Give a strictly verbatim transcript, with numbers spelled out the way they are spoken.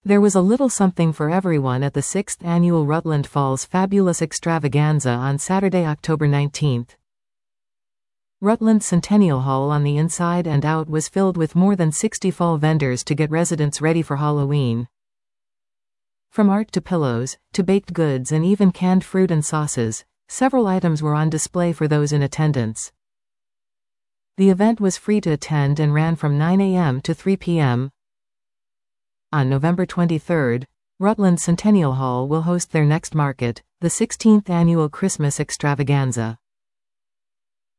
There was a little something for everyone at the sixth annual Rutland Falls Fabulous Extravaganza on Saturday, October nineteenth. Rutland Centennial Hall on the inside and out was filled with more than sixty fall vendors to get residents ready for Halloween. From art to pillows, to baked goods and even canned fruit and sauces, several items were on display for those in attendance. The event was free to attend and ran from nine a m to three p m On November twenty-third, Rutland Centennial Hall will host their next market, the sixteenth Annual Christmas Extravaganza.